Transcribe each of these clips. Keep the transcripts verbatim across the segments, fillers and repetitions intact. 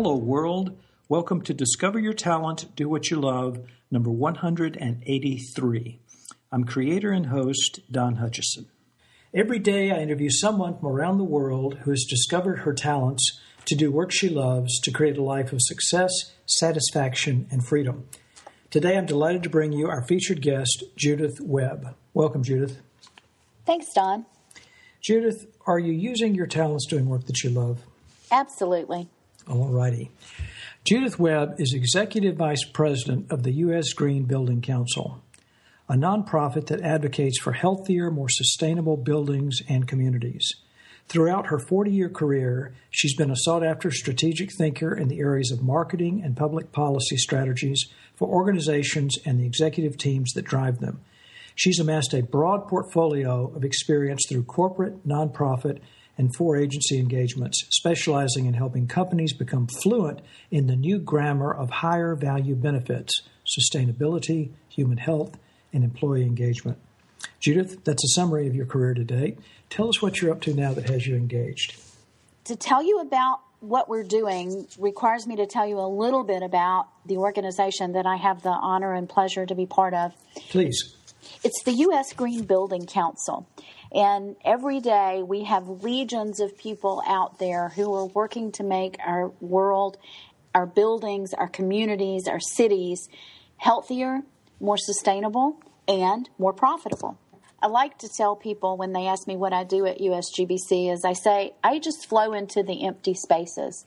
Hello, world. Welcome to Discover Your Talent, Do What You Love, number one hundred eighty-three. I'm creator and host, Don Hutchison. Every day I interview someone from around the world who has discovered her talents to do work she loves to create a life of success, satisfaction, and freedom. Today I'm delighted to bring you our featured guest, Judith Webb. Welcome, Judith. Thanks, Don. Judith, are you using your talents doing work that you love? Absolutely. All righty. Judith Webb is Executive Vice President of the U S Green Building Council, a nonprofit that advocates for healthier, more sustainable buildings and communities. Throughout her forty-year career, she's been a sought-after strategic thinker in the areas of marketing and public policy strategies for organizations and the executive teams that drive them. She's amassed a broad portfolio of experience through corporate, nonprofit, and four-agency engagements, specializing in helping companies become fluent in the new grammar of higher value benefits, sustainability, human health, and employee engagement. Judith, that's a summary of your career to date. Tell us what you're up to now that has you engaged. To tell you about what we're doing requires me to tell you a little bit about the organization that I have the honor and pleasure to be part of. Please. It's the U S Green Building Council. And every day we have legions of people out there who are working to make our world, our buildings, our communities, our cities healthier, more sustainable, and more profitable. I like to tell people when they ask me what I do at U S G B C is I say, I just flow into the empty spaces.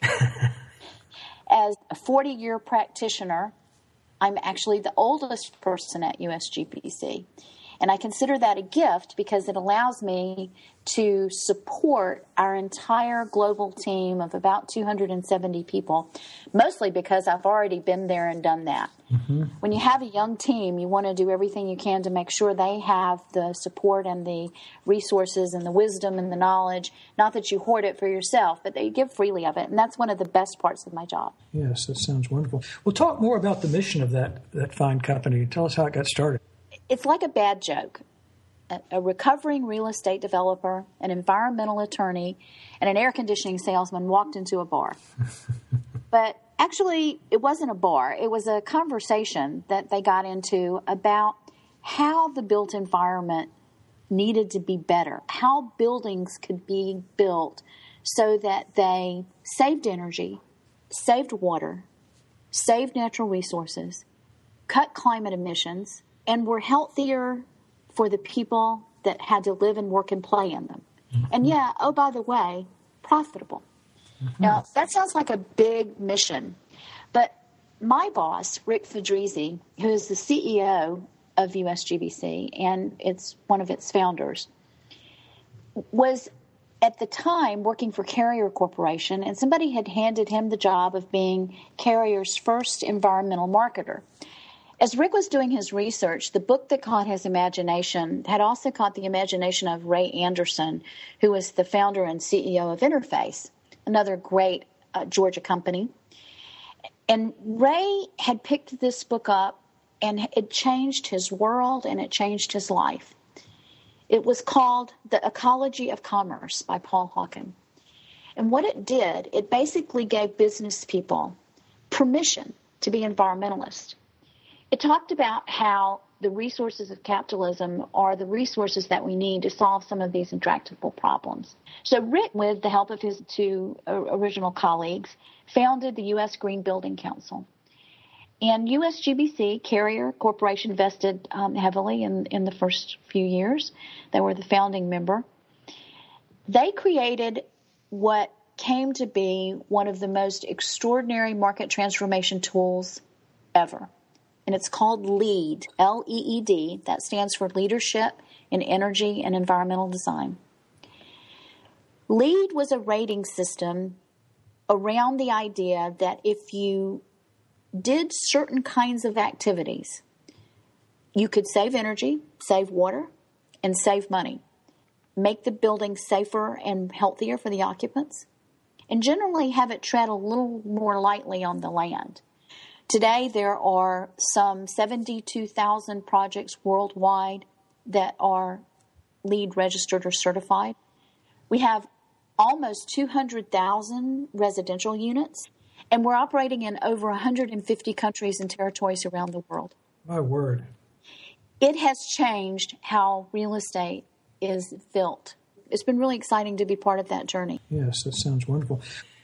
As a forty-year practitioner, I'm actually the oldest person at U S G B C. And I consider that a gift because it allows me to support our entire global team of about two hundred seventy people, mostly because I've already been there and done that. Mm-hmm. When you have a young team, you want to do everything you can to make sure they have the support and the resources and the wisdom and the knowledge, not that you hoard it for yourself, but that you give freely of it. And that's one of the best parts of my job. Yes, that sounds wonderful. Well, talk more about the mission of that, that fine company. Tell us how it got started. It's like a bad joke. A, a recovering real estate developer, an environmental attorney, and an air conditioning salesman walked into a bar. But actually, it wasn't a bar. It was a conversation that they got into about how the built environment needed to be better, how buildings could be built so that they saved energy, saved water, saved natural resources, cut climate emissions, and were healthier for the people that had to live and work and play in them. Mm-hmm. And yeah, oh, by the way, profitable. Mm-hmm. Now, that sounds like a big mission. But my boss, Rick Fedrizzi, who is the C E O of U S G B C, and it's one of its founders, was at the time working for Carrier Corporation, and somebody had handed him the job of being Carrier's first environmental marketer. As Rick was doing his research, the book that caught his imagination had also caught the imagination of Ray Anderson, who was the founder and C E O of Interface, another great uh, Georgia company. And Ray had picked this book up, and it changed his world, and it changed his life. It was called The Ecology of Commerce by Paul Hawken. And what it did, it basically gave business people permission to be environmentalists. It talked about how the resources of capitalism are the resources that we need to solve some of these intractable problems. So Rick, with the help of his two original colleagues, founded the U S Green Building Council. And U S G B C, Carrier Corporation, invested um, heavily in, in the first few years. They were the founding member. They created what came to be one of the most extraordinary market transformation tools ever. And it's called LEED, L E E D. That stands for Leadership in Energy and Environmental Design. LEED was a rating system around the idea that if you did certain kinds of activities, you could save energy, save water, and save money, make the building safer and healthier for the occupants, and generally have it tread a little more lightly on the land. Today, there are some seventy-two thousand projects worldwide that are LEED registered or certified. We have almost two hundred thousand residential units, And we're operating in over one hundred fifty countries and territories around the world. My word. It has changed how real estate is built. It's been really exciting to be part of that journey. Yes, that sounds wonderful.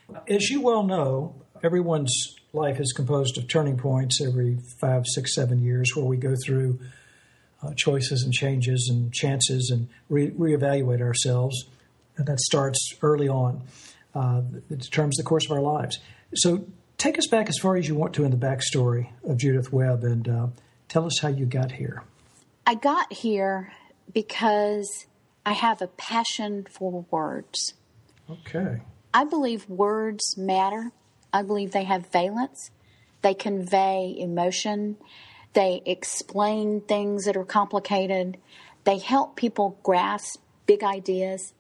As you well know, everyone's life is composed of turning points every five, six, seven years where we go through uh, choices and changes and chances and re- reevaluate ourselves. And that starts early on. Uh, it determines the course of our lives. So take us back as far as you want to in the backstory of Judith Webb and uh, tell us how you got here. I got here because I have a passion for words. Okay. I believe words matter. I believe they have valence. They convey emotion. They explain things that are complicated. They help people grasp big ideas.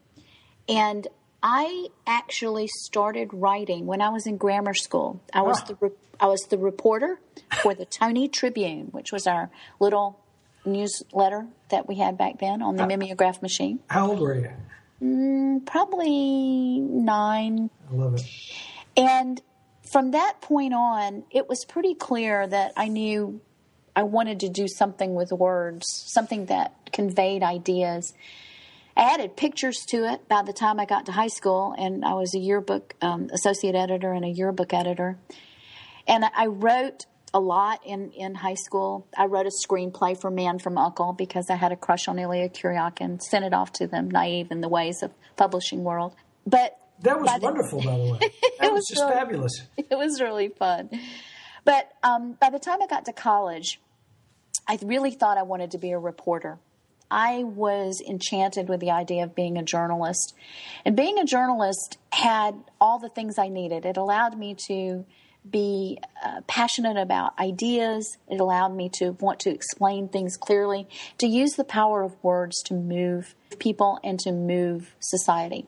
And I actually started writing when I was in grammar school. I was Ah. the re- I was the reporter for the Tony Tribune, which was our little newsletter that we had back then on the mimeograph machine. How old were you? Mm, probably nine. I love it. And from that point on, it was pretty clear that I knew I wanted to do something with words, something that conveyed ideas. I added pictures to it by the time I got to high school, and I was a yearbook um, associate editor and a yearbook editor. And I wrote a lot in, in high school. I wrote a screenplay for Man from U N C L E because I had a crush on Ilya Kuryakin, sent it off to them, naive in the ways of publishing world. But That was by the- wonderful, by the way. That was, was just really- fabulous. It was really fun. But um, by the time I got to college, I really thought I wanted to be a reporter. I was enchanted with the idea of being a journalist. And being a journalist had all the things I needed. It allowed me to be uh, passionate about ideas. It allowed me to want to explain things clearly, to use the power of words to move people and to move society.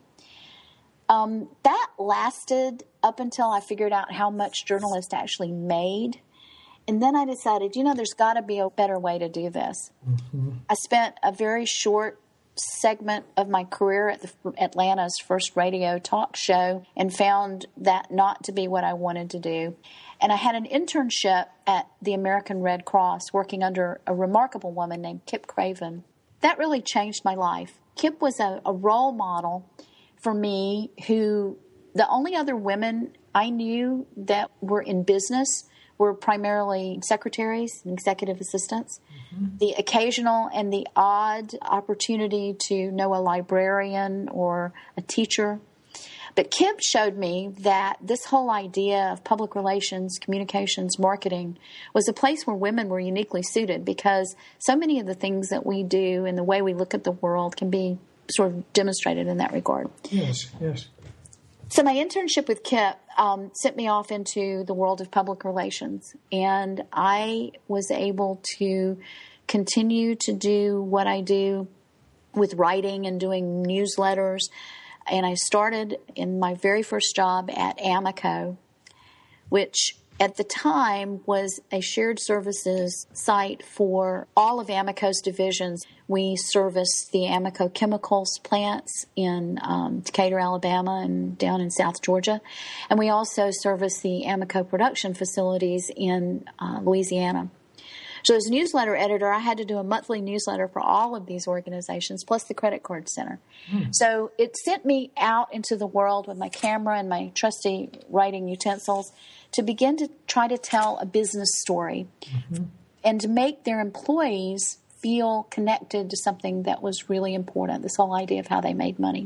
Um, that lasted up until I figured out how much journalists actually made. And then I decided, you know, there's got to be a better way to do this. Mm-hmm. I spent a very short segment of my career at the, Atlanta's first radio talk show and found that not to be what I wanted to do. And I had an internship at the American Red Cross working under a remarkable woman named Kip Craven. That really changed my life. Kip was a, a role model for me who the only other women I knew that were in business were primarily secretaries and executive assistants. Mm-hmm. The occasional and the odd opportunity to know a librarian or a teacher. But Kip showed me that this whole idea of public relations, communications, marketing was a place where women were uniquely suited because so many of the things that we do and the way we look at the world can be sort of demonstrated in that regard. Yes, yes. So my internship with Kip um, sent me off into the world of public relations, and I was able to continue to do what I do with writing and doing newsletters. And I started in my very first job at Amoco, which at the time was a shared services site for all of Amoco's divisions. We serviced the Amoco chemicals plants in um, Decatur, Alabama, and down in South Georgia. And we also serviced the Amoco production facilities in uh, Louisiana. So as newsletter editor, I had to do a monthly newsletter for all of these organizations, plus the Credit Card Center. Mm. So it sent me out into the world with my camera and my trusty writing utensils to begin to try to tell a business story mm-hmm. and to make their employees feel connected to something that was really important, this whole idea of how they made money.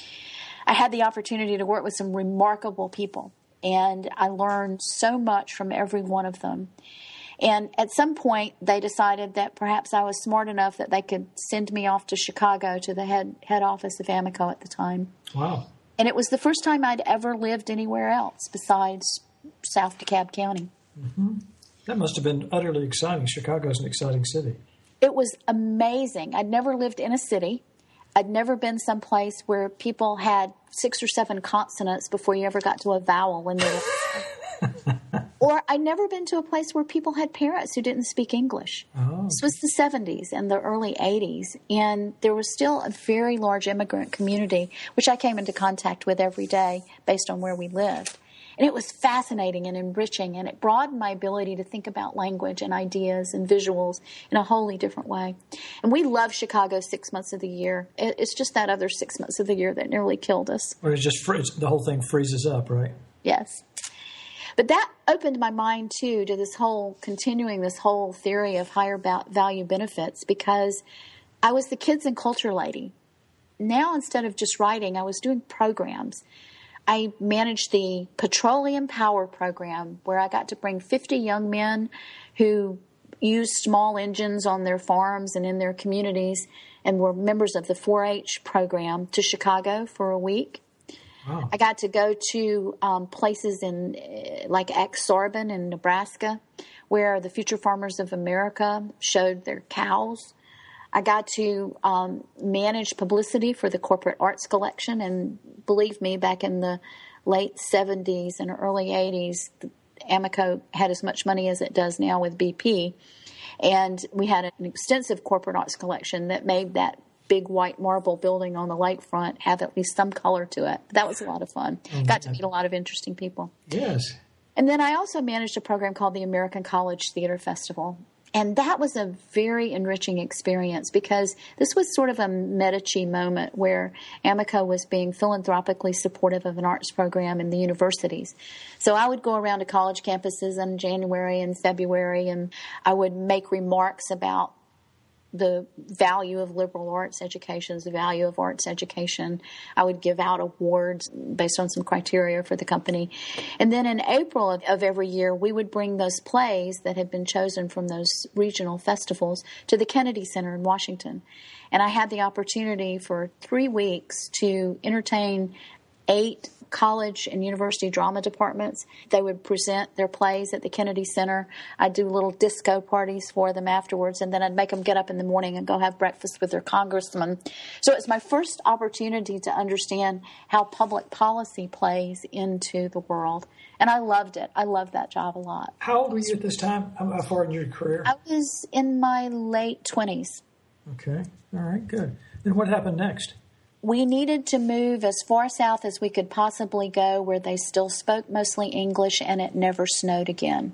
I had the opportunity to work with some remarkable people, and I learned so much from every one of them. And at some point, they decided that perhaps I was smart enough that they could send me off to Chicago to the head head office of Amoco at the time. Wow. And it was the first time I'd ever lived anywhere else besides South DeKalb County. Mm-hmm. That must have been utterly exciting. Chicago's an exciting city. It was amazing. I'd never lived in a city. I'd never been someplace where people had six or seven consonants before you ever got to a vowel when they were... Or I'd never been to a place where people had parents who didn't speak English. Oh. This was the seventies and the early eighties, and there was still a very large immigrant community, which I came into contact with every day based on where we lived. And it was fascinating and enriching, and it broadened my ability to think about language and ideas and visuals in a wholly different way. And we love Chicago six months of the year. It's just that other six months of the year that nearly killed us. Well, it's just free, the whole thing freezes up, right? Yes. But that opened my mind, too, to this whole, continuing this whole theory of higher value benefits, because I was the kids and culture lady. Now, instead of just writing, I was doing programs. I managed the Petroleum Power Program, where I got to bring fifty young men who used small engines on their farms and in their communities and were members of the four H program to Chicago for a week. Wow. I got to go to um, places in like Ak-Sar-Ben in Nebraska, where the Future Farmers of America showed their cows. I got to um, manage publicity for the Corporate Arts Collection, and believe me, back in the late seventies and early eighties, Amoco had as much money as it does now with B P, and we had an extensive Corporate Arts Collection that made that big white marble building on the lakefront have at least some color to it. That was a lot of fun. Mm-hmm. Got to meet a lot of interesting people. Yes. And then I also managed a program called the American College Theater Festival. And that was a very enriching experience, because this was sort of a Medici moment where Amoco was being philanthropically supportive of an arts program in the universities. So I would go around to college campuses in January and February, and I would make remarks about the value of liberal arts education, the value of arts education. I would give out awards based on some criteria for the company. And then in April of, of every year, we would bring those plays that had been chosen from those regional festivals to the Kennedy Center in Washington. And I had the opportunity for three weeks to entertain eight college and university drama departments. They would present their plays at the Kennedy Center. I'd do little disco parties for them afterwards, and then I'd make them get up in the morning and go have breakfast with their congressman. So it's my first opportunity to understand how public policy plays into the world. And I loved it. I loved that job a lot. How old were you at this time? How far in your career? I was in my late twenties. Okay. All right, good. Then what happened next? We needed to move as far south as we could possibly go, where they still spoke mostly English and it never snowed again.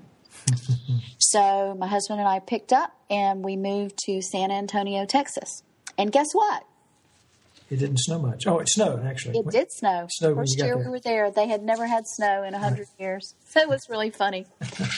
So my husband and I picked up and we moved to San Antonio, Texas. And guess what? It didn't snow much. Oh, it snowed, actually. It did snow. Snowed First when you year got there. we were there, they had never had snow in a hundred years. So it was really funny.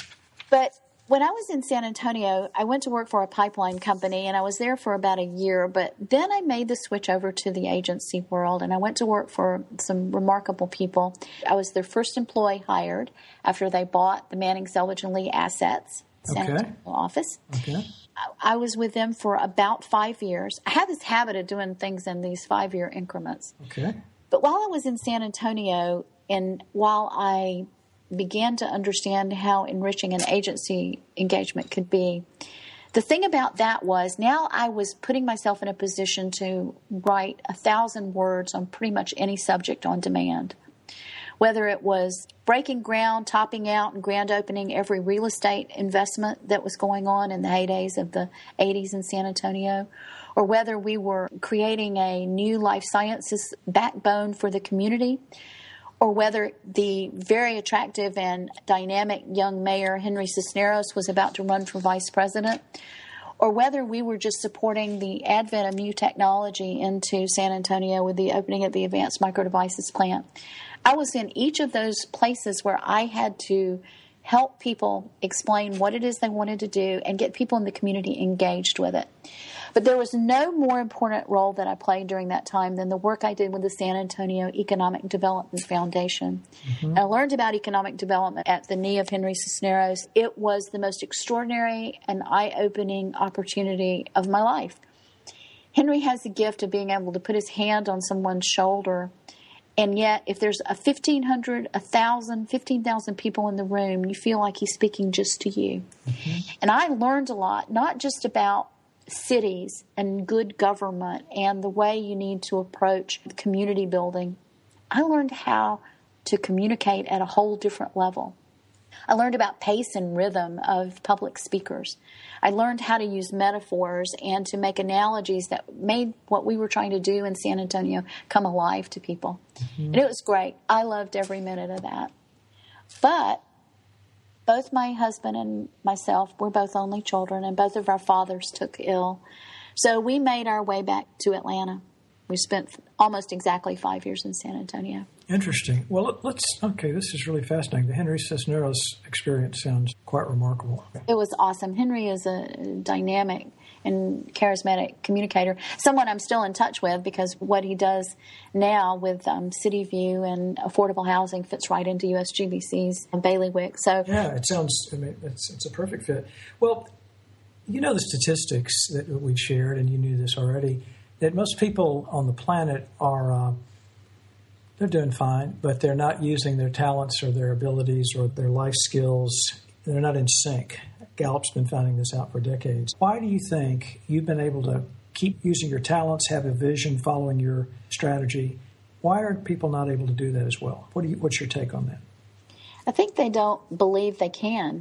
But when I was in San Antonio, I went to work for a pipeline company, and I was there for about a year. But then I made the switch over to the agency world, and I went to work for some remarkable people. I was their first employee hired after they bought the Manning, Selvage, and Lee assets, San Okay. Antonio office. Okay. I was with them for about five years. I had this habit of doing things in these five-year increments. Okay. But while I was in San Antonio, and while I began to understand how enriching an agency engagement could be, the thing about that was now I was putting myself in a position to write a thousand words on pretty much any subject on demand. Whether it was breaking ground, topping out, and grand opening every real estate investment that was going on in the heydays of the eighties in San Antonio, or whether we were creating a new life sciences backbone for the community, or whether the very attractive and dynamic young mayor, Henry Cisneros, was about to run for vice president, or whether we were just supporting the advent of new technology into San Antonio with the opening of the Advanced Micro Devices plant. I was in each of those places where I had to help people explain what it is they wanted to do and get people in the community engaged with it. But there was no more important role that I played during that time than the work I did with the San Antonio Economic Development Foundation. Mm-hmm. I learned about economic development at the knee of Henry Cisneros. It was the most extraordinary and eye-opening opportunity of my life. Henry has the gift of being able to put his hand on someone's shoulder, and yet if there's a fifteen hundred, one thousand, fifteen thousand people in the room, you feel like he's speaking just to you. Mm-hmm. And I learned a lot, not just about cities and good government and the way you need to approach community building. I learned how to communicate at a whole different level. I learned about pace and rhythm of public speakers. I learned how to use metaphors and to make analogies that made what we were trying to do in San Antonio come alive to people. Mm-hmm. And it was great. I loved every minute of that. But both my husband and myself were both only children, and both of our fathers took ill. So we made our way back to Atlanta. We spent almost exactly five years in San Antonio. Interesting. Well, let's, okay, this is really fascinating. The Henry Cisneros experience sounds quite remarkable. It was awesome. Henry is a dynamic and charismatic communicator, someone I'm still in touch with because what he does now with um, City View and affordable housing fits right into U S G B C's bailiwick. So yeah, it sounds, I mean, it's, it's a perfect fit. Well, you know the statistics that we shared, and you knew this already, that most people on the planet are, uh, they're doing fine, but they're not using their talents or their abilities or their life skills. They're not in sync. Gallup's been finding this out for decades. Why do you think you've been able to keep using your talents, have a vision, following your strategy? Why are people not able to do that as well? What do you, what's your take on that? I think they don't believe they can.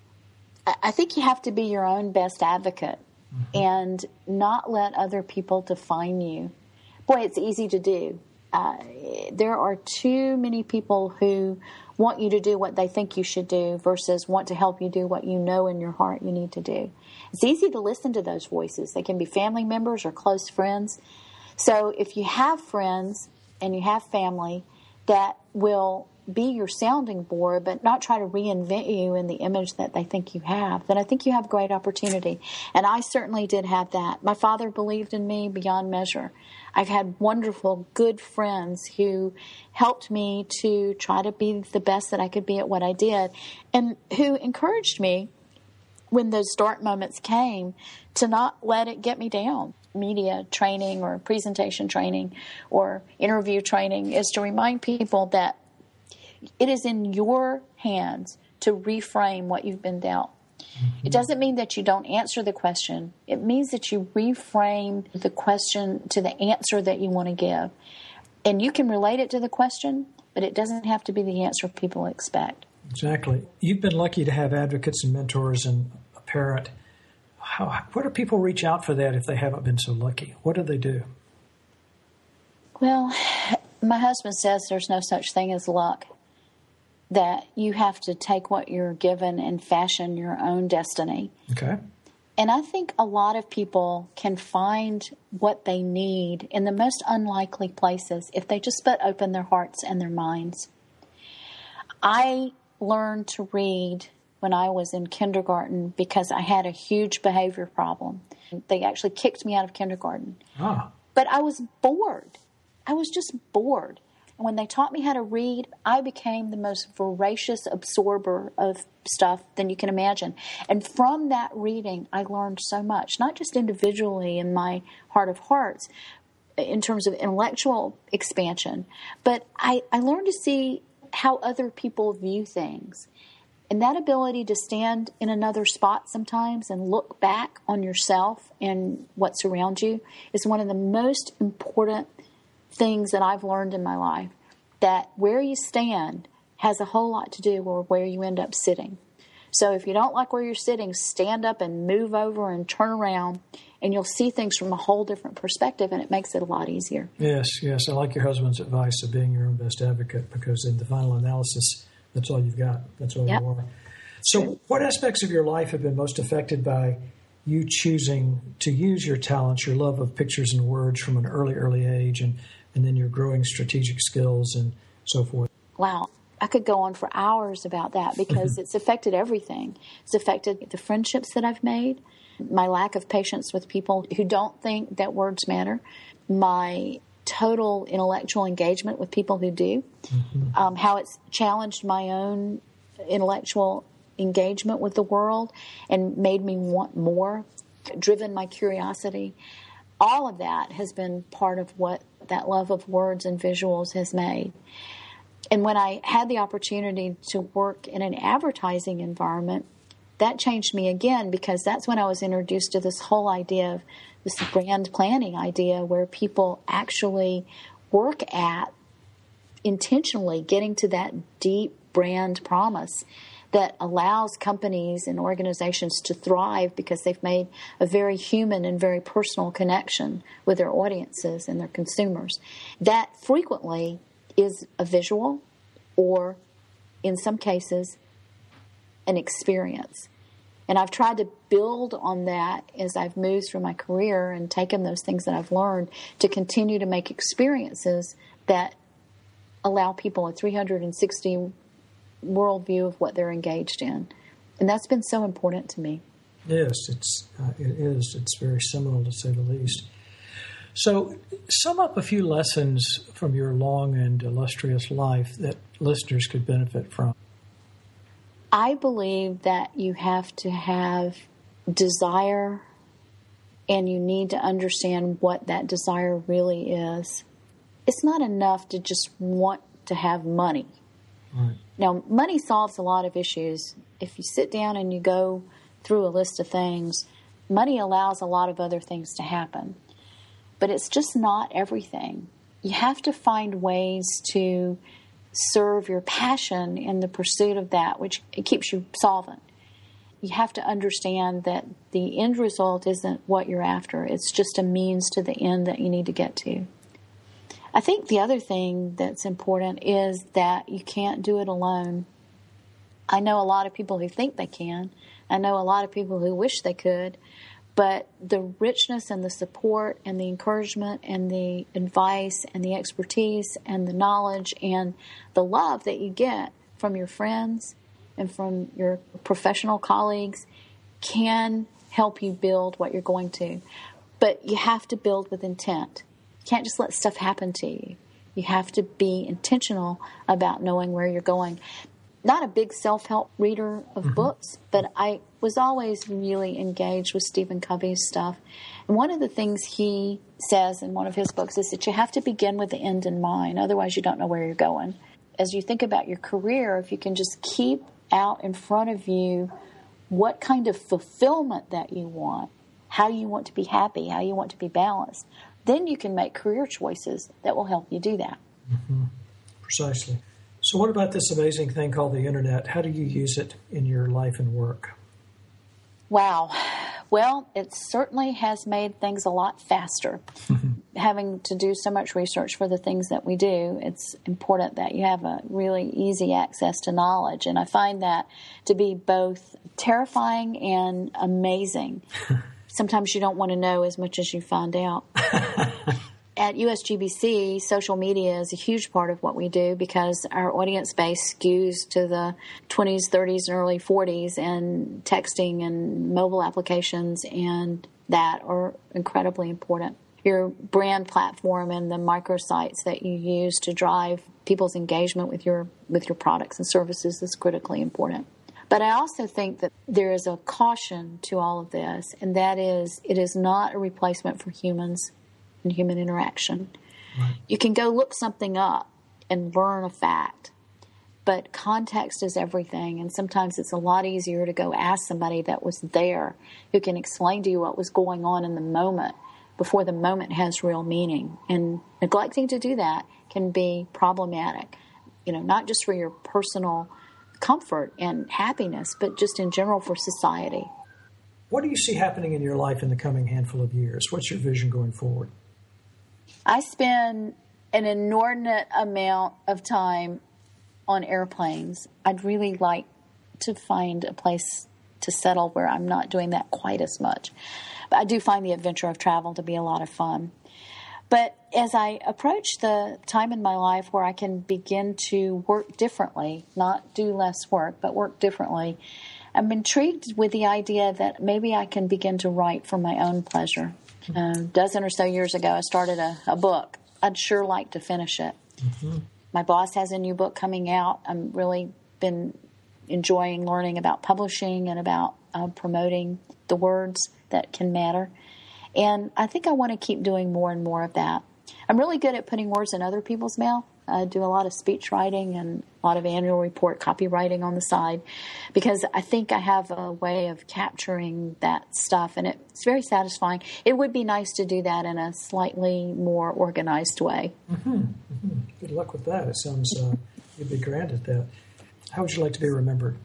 I think you have to be your own best advocate mm-hmm. and not let other people define you. Boy, it's easy to do. Uh, there are too many people who want you to do what they think you should do versus want to help you do what you know in your heart you need to do. It's easy to listen to those voices. They can be family members or close friends. So if you have friends and you have family that will be your sounding board but not try to reinvent you in the image that they think you have, then I think you have great opportunity. And I certainly did have that. My father believed in me beyond measure. I've had wonderful, good friends who helped me to try to be the best that I could be at what I did, and who encouraged me when those dark moments came to not let it get me down. Media training or presentation training or interview training is to remind people that it is in your hands to reframe what you've been dealt. Mm-hmm. It doesn't mean that you don't answer the question. It means that you reframe the question to the answer that you want to give. And you can relate it to the question, but it doesn't have to be the answer people expect. Exactly. You've been lucky to have advocates and mentors and a parent. How, where do people reach out for that if they haven't been so lucky? What do they do? Well, my husband says there's no such thing as luck, that you have to take what you're given and fashion your own destiny. Okay. And I think a lot of people can find what they need in the most unlikely places if they just but open their hearts and their minds. I learned to read when I was in kindergarten because I had a huge behavior problem. They actually kicked me out of kindergarten. Ah. But I was bored. I was just bored. And when they taught me how to read, I became the most voracious absorber of stuff than you can imagine. And from that reading, I learned so much, not just individually in my heart of hearts, in terms of intellectual expansion, but I, I learned to see how other people view things. And that ability to stand in another spot sometimes and look back on yourself and what's around you is one of the most important things that I've learned in my life, that where you stand has a whole lot to do with where you end up sitting. So if you don't like where you're sitting, stand up and move over and turn around, and you'll see things from a whole different perspective, and it makes it a lot easier. Yes, yes. I like your husband's advice of being your own best advocate, because in the final analysis, that's all you've got. That's all yep. you are. So what aspects of your life have been most affected by you choosing to use your talents, your love of pictures and words from an early, early age, and, and then your growing strategic skills and so forth? Wow. I could go on for hours about that because it's affected everything. It's affected the friendships that I've made, my lack of patience with people who don't think that words matter, my total intellectual engagement with people who do, mm-hmm. um, how it's challenged my own intellectual engagement with the world and made me want more, driven my curiosity. All of that has been part of what that love of words and visuals has made. And when I had the opportunity to work in an advertising environment, that changed me again, because that's when I was introduced to this whole idea of this brand planning idea, where people actually work at intentionally getting to that deep brand promise that allows companies and organizations to thrive because they've made a very human and very personal connection with their audiences and their consumers. That frequently is a visual or in some cases, an experience. And I've tried to build on that as I've moved through my career and taken those things that I've learned to continue to make experiences that allow people a three hundred sixty worldview of what they're engaged in. And that's been so important to me. Yes, it's uh, it is. It's very seminal, to say the least. So, sum up a few lessons from your long and illustrious life that listeners could benefit from. I believe that you have to have desire, and you need to understand what that desire really is. It's not enough to just want to have money. Right. Now, money solves a lot of issues. If you sit down and you go through a list of things, money allows a lot of other things to happen. But it's just not everything. You have to find ways to serve your passion in the pursuit of that, which it keeps you solvent. You have to understand that the end result isn't what you're after. It's just a means to the end that you need to get to. I think the other thing that's important is that you can't do it alone. I know a lot of people who think they can. I know a lot of people who wish they could. But the richness and the support and the encouragement and the advice and the expertise and the knowledge and the love that you get from your friends and from your professional colleagues can help you build what you're going to. But you have to build with intent. You can't just let stuff happen to you. You have to be intentional about knowing where you're going. Not a big self-help reader of mm-hmm. books, but I was always really engaged with Stephen Covey's stuff. And one of the things he says in one of his books is that you have to begin with the end in mind. Otherwise, you don't know where you're going. As you think about your career, if you can just keep out in front of you what kind of fulfillment that you want, how you want to be happy, how you want to be balanced, then you can make career choices that will help you do that. Mm-hmm. Precisely. So what about this amazing thing called the Internet? How do you use it in your life and work? Wow. Well, it certainly has made things a lot faster. Having to do so much research for the things that we do, it's important that you have a really easy access to knowledge. And I find that to be both terrifying and amazing. Sometimes you don't want to know as much as you find out. At U S G B C, social media is a huge part of what we do because our audience base skews to the twenties, thirties, and early forties, and texting and mobile applications and that are incredibly important. Your brand platform and the microsites that you use to drive people's engagement with your with your products and services is critically important. But I also think that there is a caution to all of this, and that is it is not a replacement for humans and human interaction. Right. You can go look something up and learn a fact, but context is everything, and sometimes it's a lot easier to go ask somebody that was there who can explain to you what was going on in the moment before the moment has real meaning. And neglecting to do that can be problematic, you know, not just for your personal comfort and happiness, but just in general for society. What do you see happening in your life in the coming handful of years? What's your vision going forward? I spend an inordinate amount of time on airplanes. I'd really like to find a place to settle where I'm not doing that quite as much. But I do find the adventure of travel to be a lot of fun. But as I approach the time in my life where I can begin to work differently, not do less work, but work differently, I'm intrigued with the idea that maybe I can begin to write for my own pleasure. A dozen or so years ago, I started a, a book. I'd sure like to finish it. Mm-hmm. My boss has a new book coming out. I've really been enjoying learning about publishing and about uh, promoting the words that can matter. And I think I want to keep doing more and more of that. I'm really good at putting words in other people's mouth. I do a lot of speech writing and a lot of annual report copywriting on the side because I think I have a way of capturing that stuff, and it's very satisfying. It would be nice to do that in a slightly more organized way. Mm-hmm. Mm-hmm. Good luck with that. It sounds uh, you'd be grand at that. How would you like to be remembered?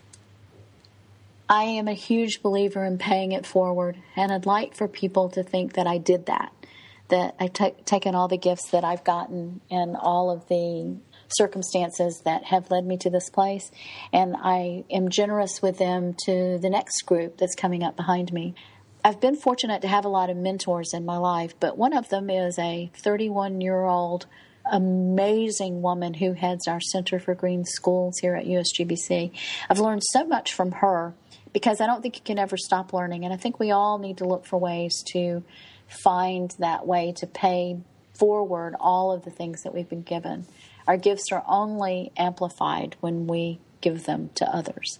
I am a huge believer in paying it forward, and I'd like for people to think that I did that. That I've t- taken all the gifts that I've gotten and all of the circumstances that have led me to this place, and I am generous with them to the next group that's coming up behind me. I've been fortunate to have a lot of mentors in my life, but one of them is a thirty-one-year-old amazing woman who heads our Center for Green Schools here at U S G B C. I've learned so much from her because I don't think you can ever stop learning, and I think we all need to look for ways to find that way to pay forward all of the things that we've been given. Our gifts are only amplified when we give them to others.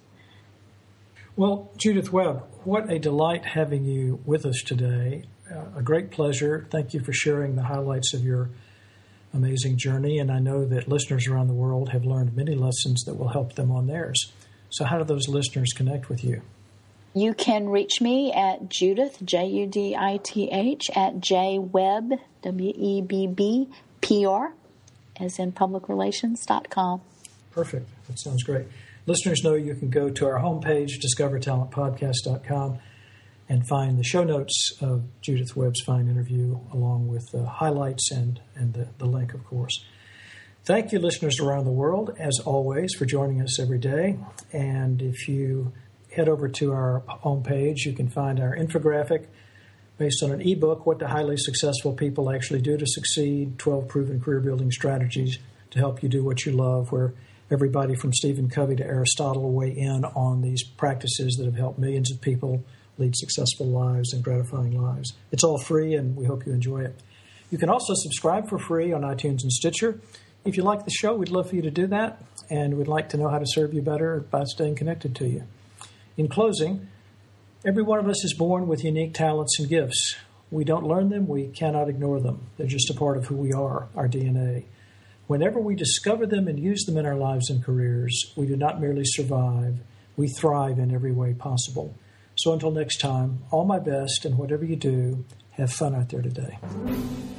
Well, Judith Webb, what a delight having you with us today. Uh, a great pleasure. Thank you for sharing the highlights of your amazing journey, and I know that listeners around the world have learned many lessons that will help them on theirs. So how do those listeners connect with you? You can reach me at Judith, J U D I T H, at jwebb, W E B B, P R, as in public relations dot com. Perfect. That sounds great. Listeners know you can go to our homepage, discover talent podcast dot com, and find the show notes of Judith Webb's fine interview, along with the highlights and, and the, the link, of course. Thank you, listeners around the world, as always, for joining us every day. And if you head over to our homepage, you can find our infographic based on an ebook, What Do Highly Successful People Actually Do to Succeed, twelve Proven Career-Building Strategies to Help You Do What You Love, where everybody from Stephen Covey to Aristotle weigh in on these practices that have helped millions of people lead successful lives and gratifying lives. It's all free, and we hope you enjoy it. You can also subscribe for free on iTunes and Stitcher. If you like the show, we'd love for you to do that, and we'd like to know how to serve you better by staying connected to you. In closing, every one of us is born with unique talents and gifts. We don't learn them. We cannot ignore them. They're just a part of who we are, our D N A. Whenever we discover them and use them in our lives and careers, we do not merely survive, we thrive in every way possible. So until next time, all my best, and whatever you do, have fun out there today.